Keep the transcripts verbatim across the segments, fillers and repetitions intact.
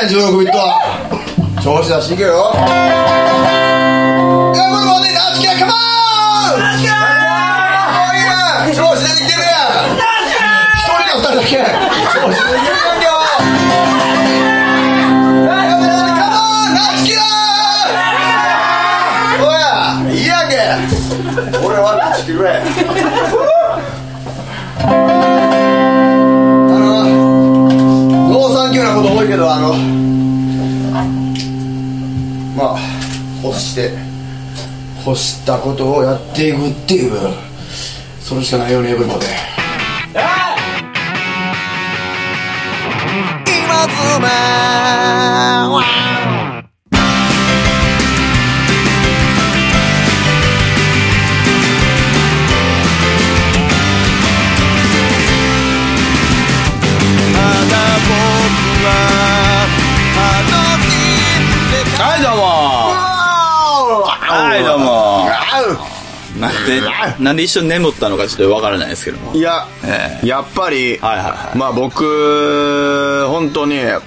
じゅうろくビット調子出していけよ。いやこれまでナチキャカモンナチキャーいいな調子出てきてるやん。一人か二人だけ調子出てきてるやんけよ。いいやんけ俺はナチキくれ。あの農産級なこと多いけどあのまあ欲して欲したことをやっていくっていうそれしかないよねエブリボで。今つめはいどうもはいどうもなんでなんで一緒に眠ったのかちょっとわからないですけども。 いや、 えー、 やっぱり、 はいはいはい、 まあ僕本当に、はい、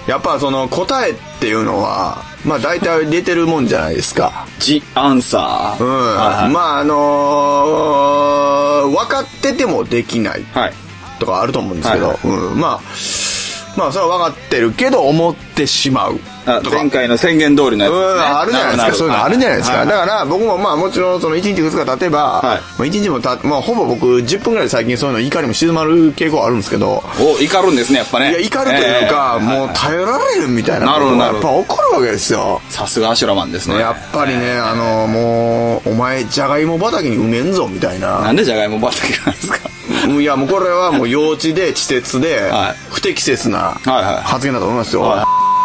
やっぱその答えっていうのはまあ大体出てるもんじゃないですか。 ジアンサー、 うんはいはい、まああのー、分かっててもできないとかあると思うんですけど、はいはいうん、まあまあそれは分かってるけど思ってしまうとか前回の宣言通りのやつですね。 あるじゃないですか。そういうのあるじゃないですか、はい、だから僕もまあもちろんそのいちにちふつか経てば、はいまあ、いちにちもたまあほぼ僕じゅっぷんぐらいで最近そういうの怒りも静まる傾向あるんですけど。 お怒るんですねやっぱね。 いや怒るというか、えー、もう耐えられるみたいなことがやっぱ起こるわけですよ。 さすがアシュラマンですね。 やっぱりねあのもうお前じゃがいも畑に埋めんぞみたいな。 なんでじゃがいも畑なんですか。 いやもうこれはもう幼稚で稚拙で不適切な発言だと思いますよ、はいはい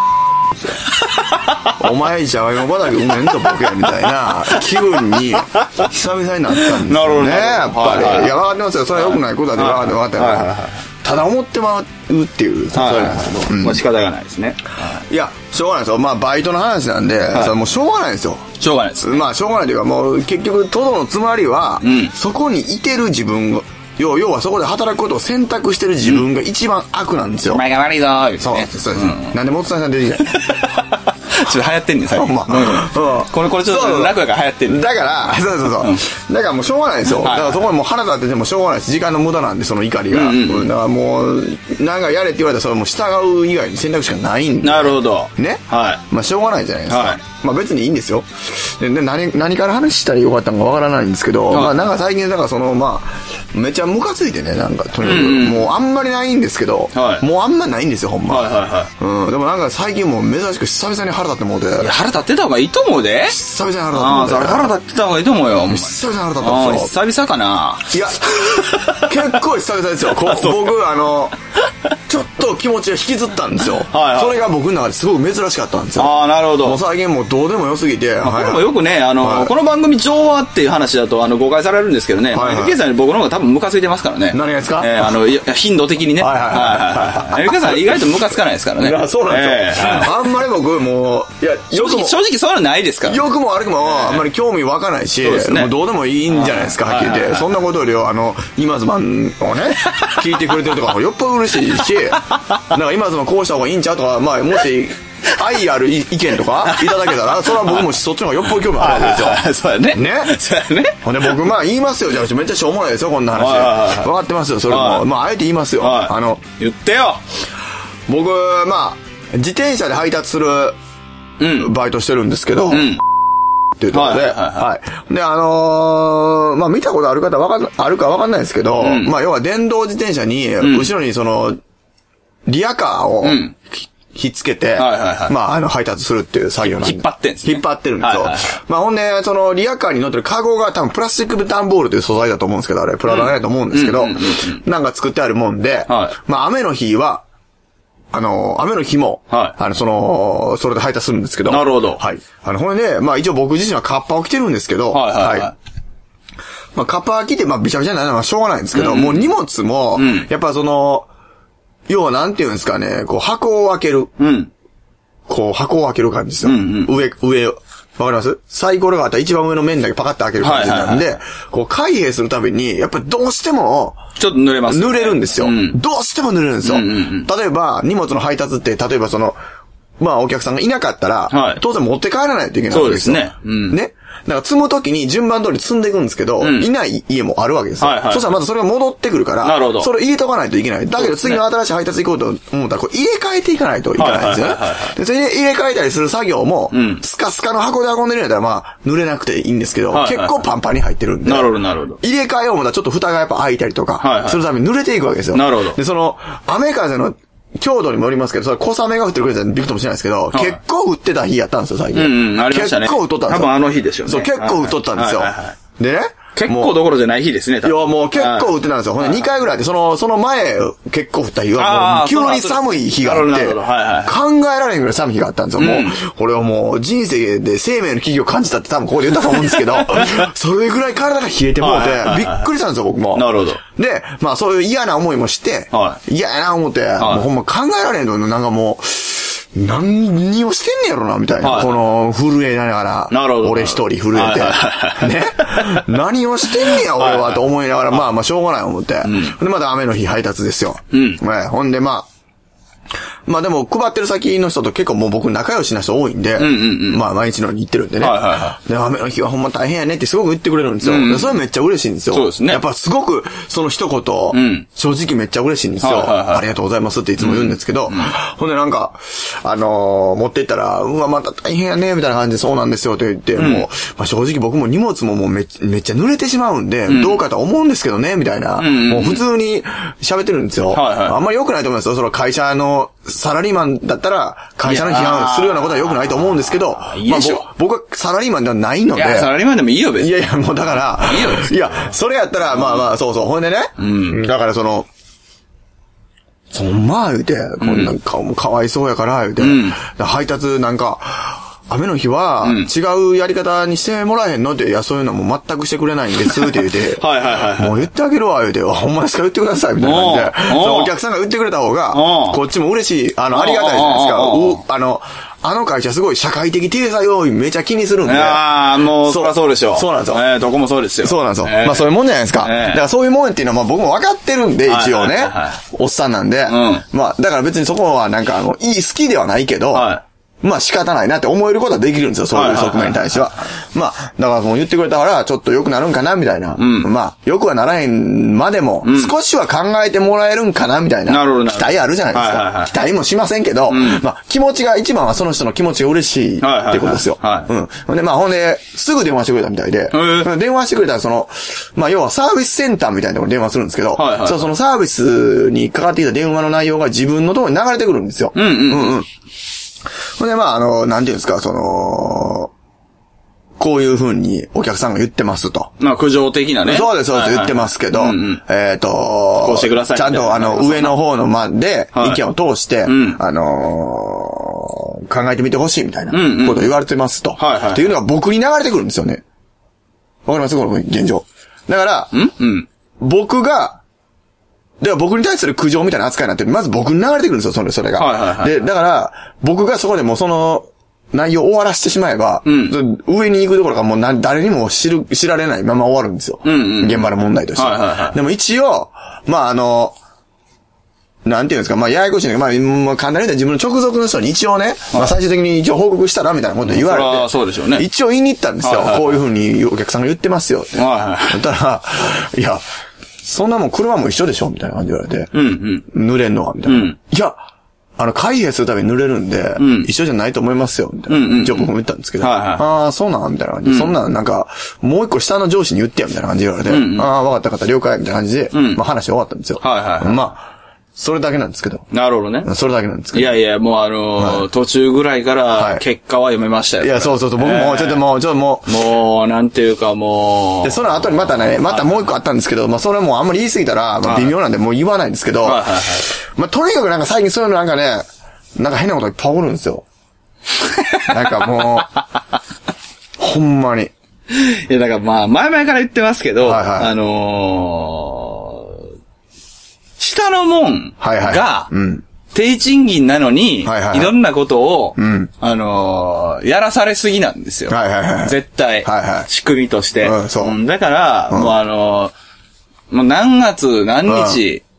お前じゃがいも畑埋めんとボケみたいな気分に久々になったんですよねやっぱり、はいはい、いや分かってますよそれは良くないことだって分かって分かって、はいはいはい、ただ思ってまうっていうそれなんですけど、 うんまあ、仕方がないですね、 はい、いやしょうがないですよまあバイトの話なんで、はい、それもうしょうがないですよしょうがないです、 まあしょうがないというかもう結局トドのつまりは、うん、そこにいてる自分が要, 要はそこで働くことを選択してる自分が一番悪なんですよ、 うん、お前が悪いぞー、 ね、そうそうです、うん、なんで元さん出てきたちょっと流行ってんねん最近、まあうん、これこれちょっと楽やから流行ってんねんだからそうそうそう、うん、だからもうしょうがないですよ、はい、だからそこにもう腹立っててもしょうがないです時間の無駄なんでその怒りが、うんうんうん、だからもうなんかやれって言われたらそれもう従う以外に選択肢がないんでなるほどね、 はい、 まあしょうがないじゃないですか、 はい、 まあ別にいいんですよでで 何, 何から話したらよかったのかわからないんですけど、はい、まあなんか最近だからそのまあめっちゃムカついてねなんかとにかく、うんうん、もうあんまりないんですけど、はい、もうあんまないんですよほんま、はいはいはいうん、でもなんか最近もう珍しく久々に腹立ってもうていや腹立ってた方がいいと思うで久々に腹立ってもうてあ腹立ってた方がいいと思うよ久々に腹立ったんですよ久々かないや結構久々ですよこ僕あのちょっと気持ちが引きずったんですよはい、はい、それが僕の中ですごく珍しかったんですよああなるほどもう最近もうどうでもよすぎて、 まあ、これもよくねあの、はい、この番組情話っていう話だとあの誤解されるんですけどね、はいはい、エルケー さんに僕の方が多分ムカついてますからね何がですか、 えー、あの頻度的にねはいはいはいはいエルケー さん意外とムカつかないですからねそうなんですよ、えー、あんまり僕もういや正直正直そういうのないですからよくも悪くもあんまり興味湧かないし、ね、もうどうでもいいんじゃないですかはっきり言ってそんなことよりあの今ズマンをね聞いてくれてるとかよっぽど嬉しいしなんか今ズマンこうした方がいいんちゃうとかまあもし愛ある意見とかいただけたらそれは僕もそっちの方がよっぽど興味あるわけですよそうやねねそうやねほんで僕まあ言いますよじゃあめっちゃしょうもないですよこんな話分かってますよそれもまああえて言いますよあの言ってよ僕まあ自転車で配達するバイトしてるんですけど、うんうんっていうところで、はいはいはいはい、であのー、まあ見たことある方わかんあるかわかんないですけど、うん、まあ要は電動自転車に、うん、後ろにそのリアカーを、うん、ひっつけて、はいはいはい、まああの配達するっていう作業なんで引っ張ってんですね。 引っ張ってるんですよ。はいはいはい、まあほんでそのリアカーに乗ってるカゴが多分プラスチック段ボールという素材だと思うんですけどあれプラダないと思うんですけど、うんうんうんうん、なんか作ってあるもんで、はい、まあ雨の日はあの、雨の日も、はい。あの、その、それで配達するんですけど。 なるほど。 はい。あの、これね、まあ一応僕自身はカッパを着てるんですけど、はいはいはい。はい、まあカッパ着て、まあびちゃびちゃになるのはしょうがないんですけど、うん、もう荷物も、うん、やっぱその、要はなんていうんですかね、こう箱を開ける。うん。こう箱を開ける感じですよ。うんうん、上、上、わかりますサイコロがあったら一番上の面だけパカッと開ける感じなんで、はいはいはい、こう開閉するたびに、やっぱりどうしても、 ちょっと濡れます、ね。 濡れるんですよ、うん。どうしても濡れるんですよ、うんうんうん。例えば、荷物の配達って、例えばその、 まあお客さんがいなかったら、はい、当然持って帰らないといけないわけですよ。 そうですね。うん。 ね。だから積むときに順番通り積んでいくんですけど、うん、いない家もあるわけですよ。はいはい、そしたらまずそれが戻ってくるから、なるほど。それ入れとかないといけない。だけど次の新しい配達行こうと思ったら、これ入れ替えていかないといけないんですよね。で、それで入れ替えたりする作業も、うん、スカスカの箱で運んでるんやったらまあ、濡れなくていいんですけど、はいはいはい、結構パンパンに入ってるんで。 なるほど、なるほど。 入れ替えようもたらちょっと蓋がやっぱ開いたりとか、はいはい、するために濡れていくわけですよ。 なるほど。 で、その、雨風の、強度にもよりますけど、それ小雨が降ってるくらいじゃびくともしれないですけど、はい、結構降ってた日やったんですよ、最近。 うんうん、ありましたね。 結構降っとったんですよ。 多分あの日でしょうね。 そう、結構降っとったんですよ。はいはいはい、でね。 結構どころじゃない日ですね、 多分。いや、もう結構降ってたんですよ。ほんでにかいぐらいで、その、その前、結構降った日は、もう急に寒い日があって、考えられんぐらい寒い日があったんですよ。もう、これはもう人生で生命の危機を感じたって多分ここで言ったと思うんですけど、それぐらい体が冷えてもうて、びっくりしたんですよ、僕も。 なるほど。 で、まあそういう嫌な思いもして、嫌やな思って、もうほんま考えられんの、なんかもう、何をしてんねやろな、みたいな。はい、この、震えながら。 なるほど。 俺一人震えて。ね。何をしてんねや、俺は、と思いながら、まあまあ、しょうがない思って。うん、で、また雨の日配達ですよ。うん。ね、ほんで、まあ、まあでも、配ってる先の人と結構もう僕仲良しな人多いんで、うんうんうん、まあ毎日のように行ってるんでね。はいはいはい。で、雨の日はほんま大変やねってすごく言ってくれるんですよ。うんうん、それめっちゃ嬉しいんですよ。 そうですね。 やっぱすごく、その一言、うん、正直めっちゃ嬉しいんですよ、はいはいはい。ありがとうございますっていつも言うんですけど、うんうん、ほんでなんか、あのー、持って行ったら、うわ、また大変やね、みたいな感じでそうなんですよって言って、うん、もう、まあ正直僕も荷物ももうめめっちゃ濡れてしまうんで、うん、どうかと思うんですけどね、みたいな。うんうん、もう普通に喋ってるんですよ。はいはい、あんまり良くないと思いますよ。その会社のサラリーマンだったら、会社の批判するようなことは良くないと思うんですけど、いいまあ、僕はサラリーマンではないので。いや、サラリーマンでもいいよ、別に。 いやいや、もうだから、いいよ、いや、それやったら、まあまあ、そうそう、ほんでね、うん、だからその、そんまあ言うて、こんなん顔もかわいそうやから、言うて、うん、配達なんか、雨の日は、違うやり方にしてもらえへんのって、いや、そういうのも全くしてくれないんです、って言って、はいはいはい、もう言ってあげるわ、言うて、ほんまですか言ってください、みたいな感じで、そのお客さんが言ってくれた方が、こっちも嬉しい、あの、ありがたいじゃないですか。う、あの、あの会社すごい社会的体裁をめちゃ気にするんで。 ああ、もう、そりゃそうでしょう。 そうなんですよ。 ええー、どこもそうですよ。 そうなんですよ。えー、まあそういうもんじゃないですか。えー、だからそういうもんっていうのはまあ僕も分かってるんで、一応ね。はいはいはいはい、おっさんなんで。うん、まあ、だから別にそこはなんかあの、いい、好きではないけど、はい、まあ仕方ないなって思えることはできるんですよ、そういう側面に対しては。まあ、だからもう言ってくれたから、ちょっと良くなるんかな、みたいな。うん、まあ、良くはならへんまでも、少しは考えてもらえるんかな、みたいな。なるほど。期待あるじゃないですか。はいはいはい、期待もしませんけど、うん、まあ、気持ちが、一番はその人の気持ちが嬉しいってことですよ。はいはいはい、うん。で、まあ、ほんで、すぐ電話してくれたみたいで、電話してくれたら、その、まあ、要はサービスセンターみたいなところに電話するんですけど、はいはいはい、そう、そのサービスにかかってきた電話の内容が自分のところに流れてくるんですよ。うんうんうんうん。ほんで、まあ、あの、なんていうんですか、その、こういう風にお客さんが言ってますと。 まあ、苦情的なね。 そうです、そうです、言ってますけど、うんうん、えっ、ー、と、 こうしてください。 ちゃんと、あの、上の方のまで、意見を通して、はい、あのー、考えてみてほしいみたいなことを言われてますと。はいはい。っていうのが僕に流れてくるんですよね。わかりますこの現状。だから、んうん、僕が、では僕に対する苦情みたいな扱いになって、まず僕に流れてくるんですよ、それ、それが。はいはいはい。で、だから、僕がそこでもうその内容を終わらせてしまえば、うん、上に行くところがもうな誰にも知る、知られないまま終わるんですよ。うんうん、現場の問題として。はいはいはい。でも一応、まああの、なんていうんですか、まあややこしいね。まあ、まあ、簡単に言ったら自分の直属の人に一応ね、はい、まあ最終的に一応報告したらみたいなこと言われて。 そ, そうでしょうね。 一応言いに行ったんですよ。はいはいはい、こういうふうにお客さんが言ってますよって。はいはい。だったら、いや、そんなもん車も一緒でしょみたいな感じで言われて。うんうん。濡れんのはみたいな。うん、いや、あの、開閉するために濡れるんで、うん、一緒じゃないと思いますよ、みたいな。うんうん、一応僕も言ったんですけど。はいはい、ああ、そうなんみたいな感じで、うん。そんな、なんか、もう一個下の上司に言ってや、みたいな感じで言われて。うんうん、ああ、わかった方了解、みたいな感じで、うん、まあ話終わったんですよ。はいはいはい、まあ、それだけなんですけど。 なるほどね。 それだけなんですけど。 いやいや、もうあのーはい、途中ぐらいから、結果は読めましたよ。 いや、そうそうそう、僕もちょっともう、ちょっともう。もう、なんていうかもう。 で、その後にまたね、またもう一個あったんですけど、まあそれもあんまり言い過ぎたら、まあ微妙なんでもう言わないんですけど、はいはいはい、まあとにかくなんか最近そういうのなんかね、なんか変なこといっぱい起こるんですよ。なんかもう、ほんまに。 いや、だからまあ、前々から言ってますけど、はいはい、あのー、下のもんが、低賃金なのに、はいはいはい、いろんなことを、うん、あのー、やらされすぎなんですよ。はいはいはい、絶対、はいはい、仕組みとして。うん、そうだから、うん、もうあのー、もう何月何日、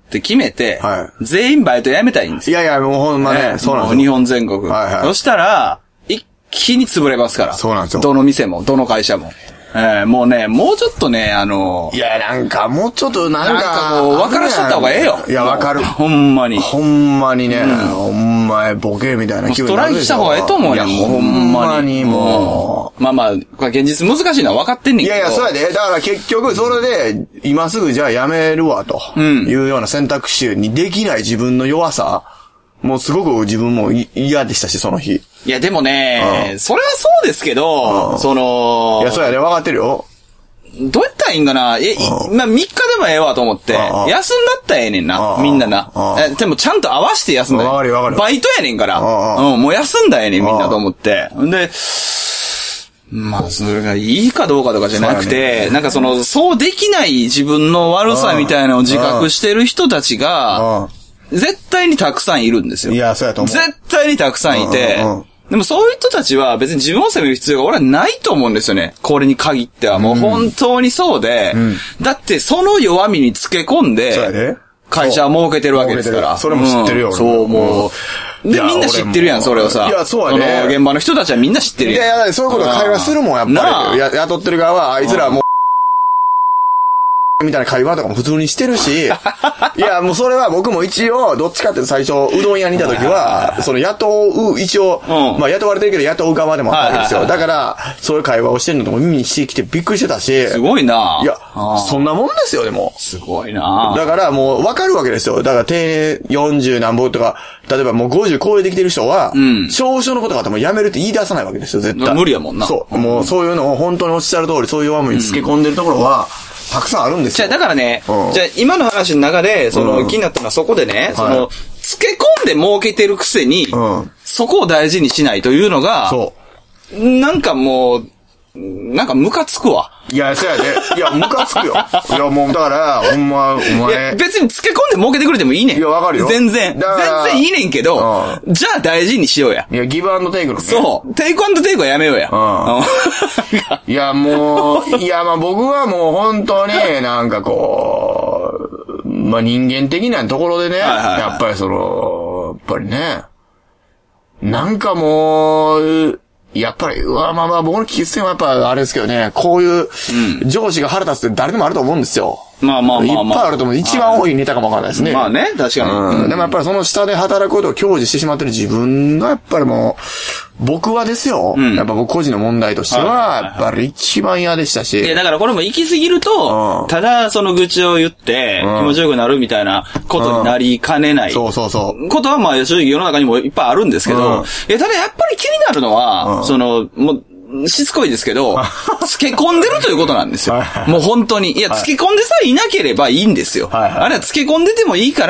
って決めて、はい、全員バイト辞めたいんですよ。 いやいや、もうほんまね、 ねそうなんですよ。 日本全国。はいはい、そしたら、一気に潰れますから。 そうなんですよ。 どの店も、どの会社も。えー、もうね、もうちょっとね、あのー、 いや、なんか、もうちょっとなんか、 なんかこう、分からしとった方がええよ。 いや、わかる。 ほんまに。 ほんまにね、うん、ほんまボケみたいな気分になるでしょ。 ストライキした方がええと思うねん、もうほんまに。 もう。まあまあ、これ現実難しいのは分かってんねんけど。 いやいや、そうやで。だから結局、それで、今すぐじゃあやめるわ、というような選択肢にできない自分の弱さ、もうすごく自分も嫌でしたし、その日。 いや、でもね、うん、それはそうですけど、うん、その、 いや、そうやで、分かってるよ。 どうやったらいいんかなえ、まあ、みっかでもええわと思って、休んだったらええねんな、みんなな。え、でもちゃんと合わせて休んだらええ。バイトやねんから。うん、もう休んだらええねん、みんなと思って。で、まあ、それがいいかどうかとかじゃなくて、なんかその、そうできない自分の悪さみたいなのを自覚してる人たちが、絶対にたくさんいるんですよ。 いや、そうやと思う。 絶対にたくさんいて、でもそういう人たちは別に自分を責める必要が俺はないと思うんですよね。これに限っては。もう本当にそうで、うん、だってその弱みにつけ込んで、会社は儲けてるわけですから。 それも知ってるよ、うん、 そう、もう。で、みんな知ってるやん、それをさ。 いや、そうやね。 現場の人たちはみんな知ってるやん。 いやいや、そういうこと会話するもん、やっぱり。や雇ってる側は、あいつらもう、みたいな会話とかも普通にしてるし、いや、もうそれは僕も一応、どっちかっていうと最初、うどん屋にいた時は、その雇う、一応、うん、まあ雇われてるけど雇う側でもあったわけですよ。だから、そういう会話をしてるのとも耳にしてきてびっくりしてたし。 すごいな。 いや、そんなもんですよ、でも。 すごいな。 だからもう分かるわけですよ。だから定年よんじゅう何本とか、例えばもうごじゅう超えてきてる人は、うん、少々のことがあってもやめるって言い出さないわけですよ、絶対。 無理やもんな。 そう。もうそういうのを本当におっしゃる通り、そういう弱みにつけ込んでるところは、うんたくさんあるんですよ。 じゃあ、だからね、うん、じゃあ、今の話の中で、その、うん、気になったのはそこでね、その、はい、つけ込んで儲けてるくせに、うん、そこを大事にしないというのが、そう。なんかもう、なんかムカつくわ。 いや、そうやで。いや、ムカつくよ。いや、もう、だから、ほんま、お前。いや、 別に付け込んで儲けてくれてもいいねん。 いや、わかるよ。 全然。全然いいねんけど、うん、じゃあ大事にしようや。 いや、ギブアンドテイクのね。 そう。テイクアンドテイクはやめようや。 うん。いや、もう、いや、まあ僕はもう本当に、なんかこう、まあ人間的なところでね、はいはいはい、やっぱりその、やっぱりね、なんかもう、やっぱり、うわ、まあまあ、僕の気質はやっぱあれですけどね、こういう上司が腹立つって誰でもあると思うんですよ。 まあまあまあまあ。 いっぱいあると思う。一番多いネタかもわかんないですね。 まあね、確かに。 うん。でもやっぱりその下で働くことを享受してしまってる自分がやっぱりもう、僕はですよ。うん、やっぱ僕個人の問題としては、やっぱり一番嫌でしたし。 いや、だからこれも行き過ぎると、うん、ただその愚痴を言って、気持ちよくなるみたいなことになりかねない。うん、 そうそうそう。 ことはまあ正直世の中にもいっぱいあるんですけど、うん、いや、ただやっぱり気になるのは、うん、その、もう、しつこいですけど、漬け込んでるということなんですよ。もう本当に。いや、漬け込んでさえいなければいいんですよ。はいはい、あれは漬け込んでてもいいから、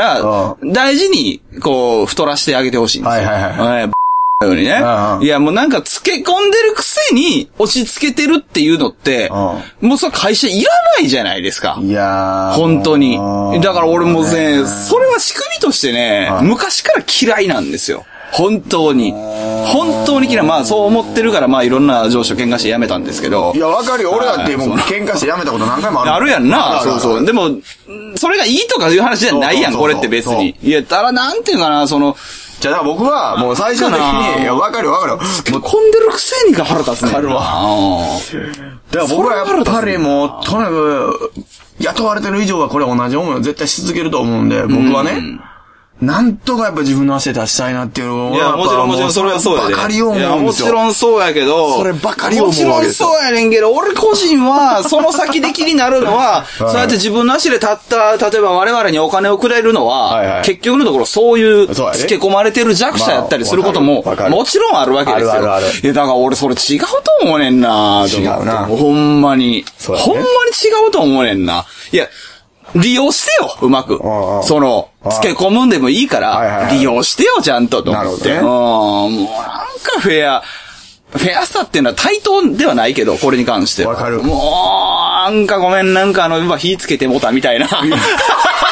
大事に、こう、太らしてあげてほしいんですよ。はいはいはい。ようにね。いや、もうなんか漬け込んでるくせに押し付けてるっていうのって、もうその会社いらないじゃないですか。 いやー。 本当に。だから俺もね、それは仕組みとしてね、昔から嫌いなんですよ。本当に。本当に嫌い。まあそう思ってるからまあいろんな上司と喧嘩して辞めたんですけど。 いや、わかるよ。俺だってもう喧嘩して辞めたこと何回もある。 あるやんな。そうそう。でも、それがいいとかいう話じゃないやん、これって別に。いや、ただなんていうかな、その、 じゃあ、だから僕は、もう最終的に、いや、わかるわかる。もう、 混んでるくせにが腹立つね。 わかるわ。だから僕はやっぱりもう、とにかく、雇われてる以上はこれ同じ思いを絶対し続けると思うんで、僕はね。なんとかやっぱ自分の足で出したいなっていうのを。 いや、もちろんもちろんそれはそうやで。 ばかり思うんですよ。いや、 もちろんそうやけど。 そればかり思うわけですよ。 もちろんそうやねんけど、俺個人は、その先で気になるのは、そうやって自分の足で立った、例えば我々にお金をくれるのは、はいはい、結局のところそういう、付け込まれてる弱者やったりすることも、もちろんあるわけですよ。あるあるある。いや、だから俺それ違うと思うねんな。 違うな。 ほんまに。ほんまに違うと思うねんな。いや、利用してよ、うまく。その、付け込むんでもいいから、利用してよ、ちゃんと、と思って。なるほどね。もう、なんかフェア、フェアさっていうのは対等ではないけど、これに関しては。 わかる。 もう、なんかごめん、なんかあの、今火つけてもたみたいな。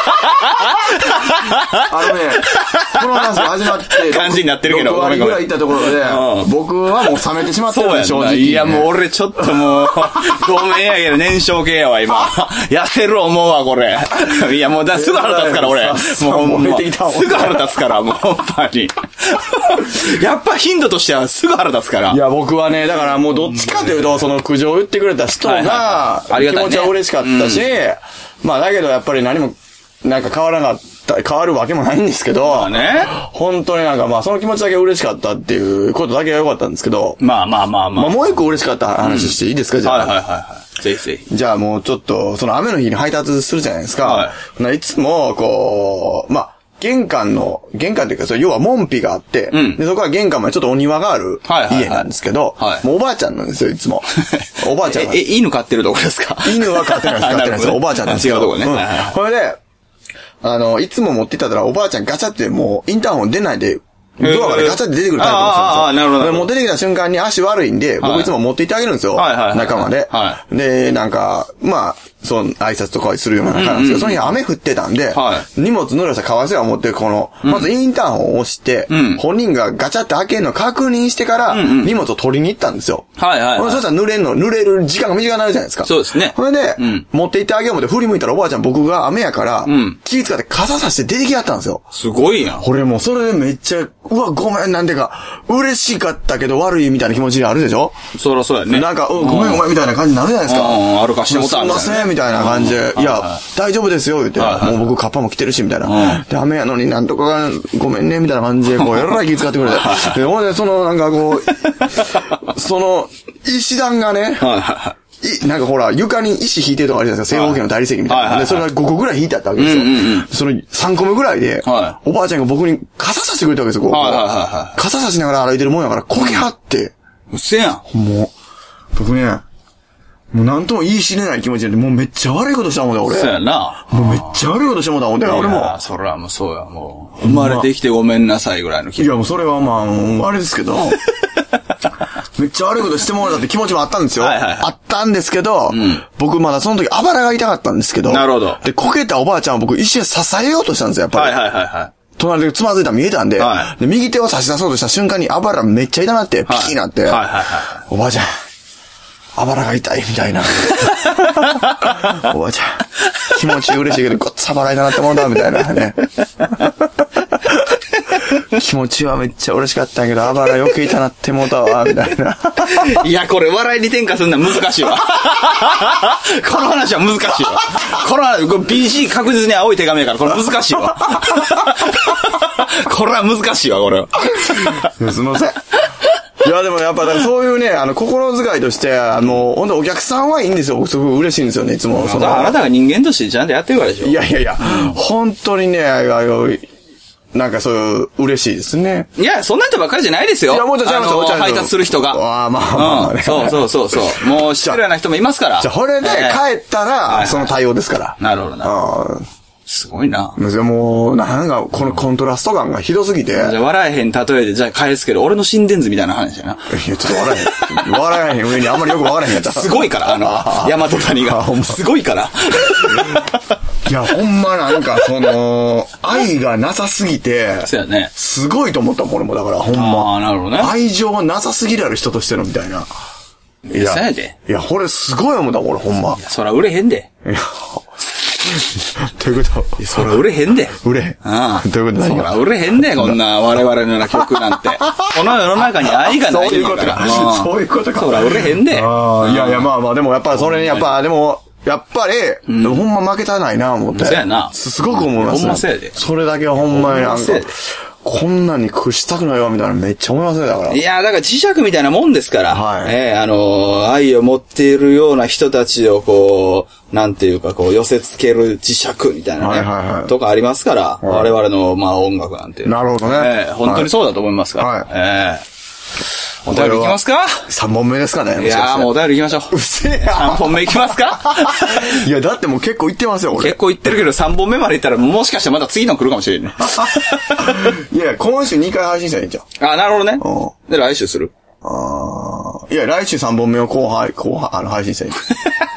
あのね、この話が始まって、 感じになってるけど、 ろく割ぐらい行ったところで、うん、僕はもう冷めてしまってるんで、正直。 いや、もう俺ちょっともう、ごめんやけど、燃焼系やわ、今。痩せる思うわ、これ。いや、もうだ、すぐ腹立つから、俺。もうほんま。すぐ腹立つから、もうほんまに。やっぱ頻度としてはすぐ腹立つから。 いや、僕はね、だからもうどっちかというと、その苦情を言ってくれた人が、気持ちは嬉しかったし、まあだけどやっぱり何も、なんか変わらなかった、変わるわけもないんですけど、まあね、本当になんかまあその気持ちだけ嬉しかったっていうことだけが良かったんですけど、 まあまあまあまあ。 まあもう一個嬉しかった話していいですか、うん、じゃあ。 はいはいはいはい。ぜひぜひ。 じゃあもうちょっと、その雨の日に配達するじゃないですか。はい。いつも、こう、まあ、玄関の、玄関っていうか、それ要は門扉があって、うん、で、そこは玄関までちょっとお庭がある家なんですけど、はいはいはい、もうおばあちゃんなんですよ、いつも。おばあちゃんが。 え、犬飼ってるとこですか？ 犬は飼ってないです、飼ってないです。おばあちゃんなんですよ。 違うとこね。うん、 これで、あの、いつも持ってったらおばあちゃんガチャってもうインターホン出ないで、ドアからガチャって出てくるタイプの人なんですよ。ああ、なるほど。で、もう出てきた瞬間に足悪いんで、僕いつも持って行ってあげるんですよ。はいはい。中まで。はい。で、なんか、まあ、そう、挨拶とかするような中なんですけど、その日雨降ってたんで、はい。荷物乗らしたかわせは持って、この、まずインターホンを押して、うん。本人がガチャって開けるのを確認してから、荷物を取りに行ったんですよ。はいはい。そしたら濡れるの、濡れる時間が短くなるじゃないですか。 そうですね。 それで、持って行ってあげよう思って振り向いたらおばあちゃん僕が雨やから、気使って傘さして出てきやったんですよ。 すごいやん。 俺もうそれでめっちゃ、うわ、ごめん、なんてか、嬉しかったけど悪いみたいな気持ちがあるでしょ？ そらそうやね。 なんか、うん、ごめんごめんみたいな感じになるじゃないですか。 うん、歩かしてもたすいません、みたいな感じで。いや、大丈夫ですよ、言って。もう僕カッパも着てるし、みたいな。で、雨やのになんとかが、ごめんね、みたいな感じで、こう、えらい気遣ってくれて。で、ほんで、その、なんかこう、その、石段がね、い、なんかほら、床に石引いてるとかあるじゃないですか。正方形の大理石みたいな。で、それがごこぐらい引いてあったわけですよ。そのさんこめぐらいで、おばあちゃんが僕に傘さしてくれたわけですよ、傘さしながら歩いてるもんやから、こけはって。 うっせやん。 もう、僕ね、もうなんとも言い知れない気持ちで、もうめっちゃ悪いことしたもんだ、俺。 そうやな。 もうめっちゃ悪いことしたもんだ、俺も。いや、それはもうそうや、もう。生まれてきてごめんなさいぐらいの気持ち。 いや、もうそれはまあ、あれですけど。めっちゃ悪いことしてもらったって気持ちもあったんですよ。はいはいはい、あったんですけど、うん、僕まだその時あばらが痛かったんですけど。 なるほど。 で、こけたおばあちゃんを僕一瞬支えようとしたんですよ、やっぱり。はいはいはいはい。隣でつまずいたら見えたんで、はい、で右手を差し出そうとした瞬間にあばらめっちゃ痛なって、ピキーなって、はいはいはいはい、おばあちゃん、あばらが痛いみたいな。おばあちゃん、気持ち嬉しいけど、ごっつあばら痛なってもんだ、みたいなね。気持ちはめっちゃ嬉しかったんやけど、あばら余計痛なってもうたわ、みたいな。 いや、これ笑いに転化するのは難しいわ。この話は難しいわ。この話、ビーシー 確実に青い手紙やから、これ難しいわ。これは難しいわ、これは。 すいません。いや、でもやっぱ、そういうね、あの、心遣いとして、あの、ほんとお客さんはいいんですよ。すごく嬉しいんですよね、いつも。 そのあなたが人間としてちゃんとやってるからでしょ。 いやいやいや、うん、本当にね、あの、なんかそういう、嬉しいですね。 いや、そんな人ばっかりじゃないですよ。いや、もうちょっと、あのー、配達する人が。 ああ、まあまあ、ね、 うん。そうそうそうそう。もう、失礼な人もいますから。 じゃあ、これで帰ったら、その対応ですから。 なるほどな。すごいな。 もう、なんか、このコントラスト感がひどすぎて。じゃあ、笑えへん例えで、じゃあ返すけど、俺の心電図みたいな話やな。 いや、ちょっと笑えへん。笑えへん上にあんまりよく笑えへんやった。 すごいから、あの、大和谷が。すごいから。 いや、ほんまなんか、その、愛がなさすぎて。 そうやね。 すごいと思ったもん、俺も。だから、ほんま。 ああ、なるほどね。 愛情はなさすぎるやる人としての、みたいな。 いや、そうやで。 いや、これすごい思った、俺、ほんま。 いや、そら売れへんで。いや。 どういうことそら売れへんで。 売れへん。 ああ。 どういうことそら売れへんで、こんな我々のような曲なんて。この世の中に愛がないんだから。 そういうことか。 そら売れへんで。 ああ、いやいや、まあまあ、でもやっぱそれに、やっぱ、でも、やっぱり、うん、ほんま負けたないな、思って。 そうやな。 すごく思います、ね。 ほんまそうやで。 それだけはほんまになんか、こんなに屈したくないわ、みたいなめっちゃ思いますね、だから。 いや、だから磁石みたいなもんですから。はい。えー、あのー、愛を持っているような人たちをこう、なんていうか、こう、寄せ付ける磁石みたいなね。はいはいはい。とかありますから、はい、我々の、まあ、音楽なんて。 なるほどね。 えー、本当にそうだと思いますから。はい。えーお便りいきますか ? さん 本目ですかね。 いやーもうお便り行きましょう。 うせえや。 さんぼんめ行きますかいや、だってもう結構行ってますよ、俺。 結構行ってるけどさんぼんめまで行ったらもしかしたらまた次の来るかもしれんね。 いや、今週にかい配信したらいいんじゃん。 あ、なるほどね。うん。で、来週するああ。いや、来週さんぼんめを後輩、後輩、あの、配信したらいい。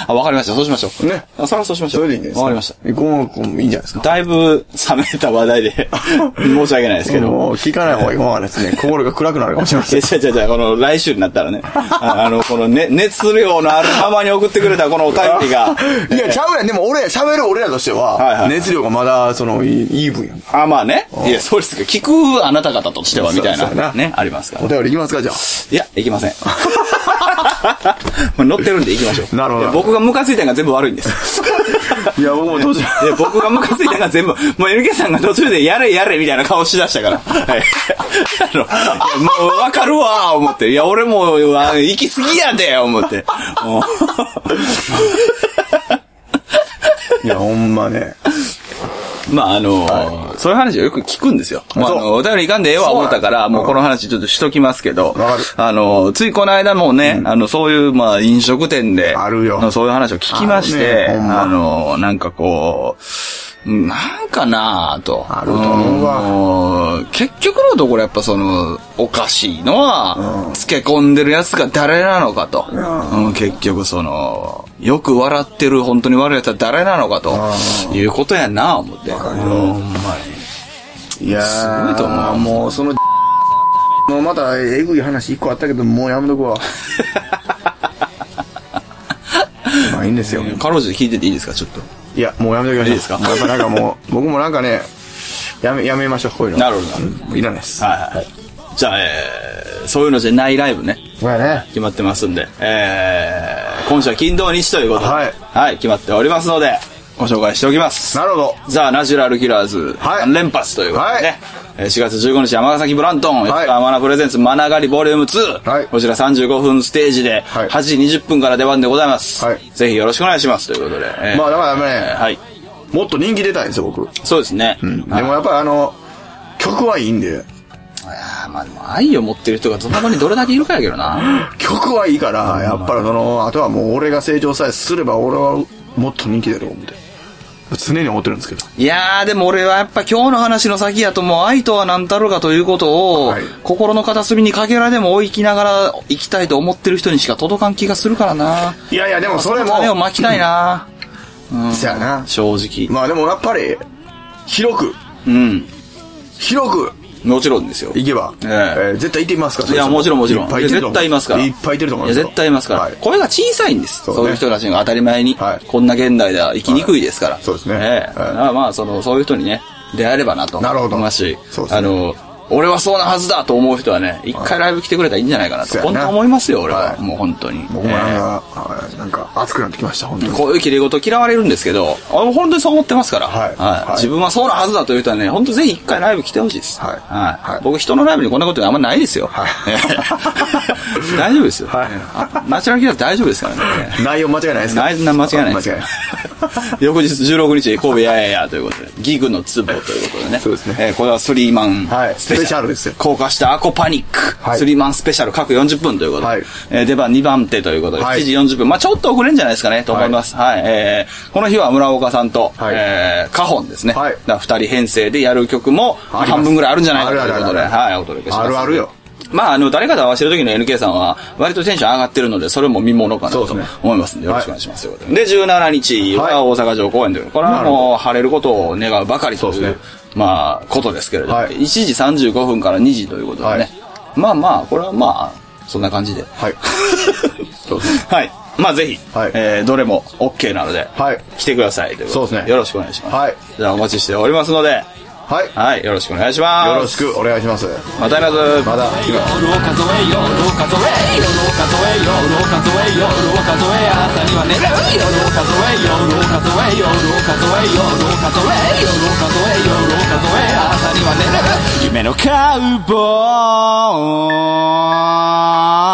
あ、わかりました。そうしましょう。 ね。 あ、それはそうしましょう。 それでいいんです。 わかりました。 こう、いいんじゃないですか。 だいぶ冷めた話題で、申し訳ないですけど。 もう聞かない方がいい方がですね、心が暗くなるかもしれません。 いや、違う違う違う、この来週になったらね、あ, あの、このね、熱量のあるままに送ってくれたこのお便りが。 いや、ちゃうやん。でも俺、喋る俺らとしては、はいはい、熱量がまだ、その、いい分やん。 あ、まあね。いや、そうですけど、聞くあなた方としては、みたいな、ね、ありますから。 お便りいきますか、じゃあ。 いや、いきません。乗ってるんで行きましょう。 なるほど。 僕がムカついたのが全部悪いんです。 いや、僕も途中。 いや、僕がムカついたのが全部、もう エヌケー さんが途中でやれやれみたいな顔しだしたから。はい。あの、もうわかるわー思って。いや、俺も、行き過ぎやで思って。 いや、ほんまね。 まあ、あのーはい、そういう話をよく聞くんですよ。まあ、あの、お便りいかんでええわ思ったから、もうこの話ちょっとしときますけど、あの、ついこの間もね、うん、あの、そういう、まあ、飲食店で、 あるよ。 そういう話を聞きまして、あ,、ね、あの、なんかこう、なんかなぁと。 あると思うわ。 結局のところやっぱその、おかしいのは、うん、漬け込んでるやつが誰なのかと。うんうん、結局その、よく笑ってる本当に悪いやつは誰なのかと。いうことやなぁ思って。 わかるよ。ほんまに。いやー、すごいと思う。もうその、もうまたえぐい話一個あったけど、もうやめとくわ。まあいいんですよ。 かろうじて聞いてていいですか、ちょっと。 いや、もうやめときましょう。 いいですか？ やっぱなんかもう、僕もなんかね、やめ、やめましょう、こういうの。 なるほど、なるほど。 うん、いらないです。 はいはい。はい、じゃあ、えー、そういうのじゃないライブね。 これね。 決まってますんで、えー、今週は金土日ということで、はい。はい、決まっておりますので、ご紹介しておきます。 なるほど。 ザ・ナチュラルキラーズ、はい、連発ということでね。はい、しがつじゅうごにち、尼崎ブラントン、はい、マナプレゼンツ、マナガリボリュームツー。はい、こちらさんじゅうごふんステージで、はちじにじゅっぷんから出番でございます。はい、ぜひよろしくお願いします。ということで。 えー、まあ、だからね、 えー、はい。 もっと人気出たいんですよ、僕。 そうですね。 うん。でもやっぱりあの、曲はいいんで。 いやまあでも愛を持ってる人がその場にどれだけいるかやけどな。 曲はいいから、やっぱりその、あとはもう俺が成長さえすれば俺はもっと人気出ると思って。常に思ってるんですけど。 いやーでも俺はやっぱ今日の話の先やともう愛とは何たるかということを、はい、心の片隅にかけらでも置きながら生きたいと思ってる人にしか届かん気がするからな。 いやいやでもそれも。 種を巻きたいな。 うん。そやな。 正直。 まあでもやっぱり、広く。 うん。 広く。 もちろんですよ。 行けば。えーえー、絶対いてますから。 いや、もちろんもちろん。 いっぱいいてると思う。 絶対いますから。 いっぱいいてると思いますよ。 いや、絶対いますから。はい、声が小さいんです。そう、ね。そういう人たちが当たり前に。はい、こんな現代では生きにくいですから。はい、 そうですね。 ええー。はい、まあ、その、そういう人にね、出会えればなと。 なるほど。 思いますし。 そうですね。 あの、俺はそうなはずだと思う人はね、一回ライブ来てくれたらいいんじゃないかなと。本当思いますよ、俺は。はい、もう本当に。 僕もなんか、えー、なんか熱くなってきました、本当に。 こういう綺麗事嫌われるんですけど、あの本当にそう思ってますから。はい。はい。自分はそうなはずだという人はね、本当ぜひ一回ライブ来てほしいです。はい。はい。はい、僕人のライブにこんなことあんまないですよ。はい。大丈夫ですよ。はい。ナチュラルキラー大丈夫ですからね。 内容間違いないですか？ 内容間違いないです。 間違いない。 翌日じゅうろくにち神戸やややということで、ギグのツボということでね。 そうですね。 えー、これはスリーマンスペシャルですよ。 高架下アコパニック、はい、スリーマンスペシャル各よんじゅっぷんということで、はい、えー、出番にばん手ということで、はい、しちじよんじゅっぷん、まあちょっと遅れんじゃないですかね、と思います。はい。はい、えー、この日は村岡さんと、はい、えー、カホンですね。はい。だ二人編成でやる曲も、半分ぐらいあるんじゃないかということで、はい、お届けします。 あるあるよ。 まあ、あの、誰かと合わせる時の エヌケー さんは、割とテンション上がってるので、それも見ものかなと思いますんで、よろしくお願いします。はい、で、じゅうしちにちは大阪城公演という、これはもう晴れることを願うばかりという、ね、まあ、ことですけれども、はい、いちじさんじゅうごふんからにじということでね、はい、まあまあ、これはまあ、そんな感じで。はい。そうですね。はい。まあぜひ、はい、えー、どれも OK なので、はい、来てくださいということで。そうですね。よろしくお願いします。はい。じゃあお待ちしておりますので、はい。はい。よろしくお願いします。 よろしくお願いします。 またやらず。 まだ。夜を数えよ、夜を数え、夜を数え、夜を数え、夜を数え、朝には寝る。夜を数え、夜を数え、夜を数え、夜を数え、夜を数え、夜を数え、朝には寝る。夢のカウボーイ。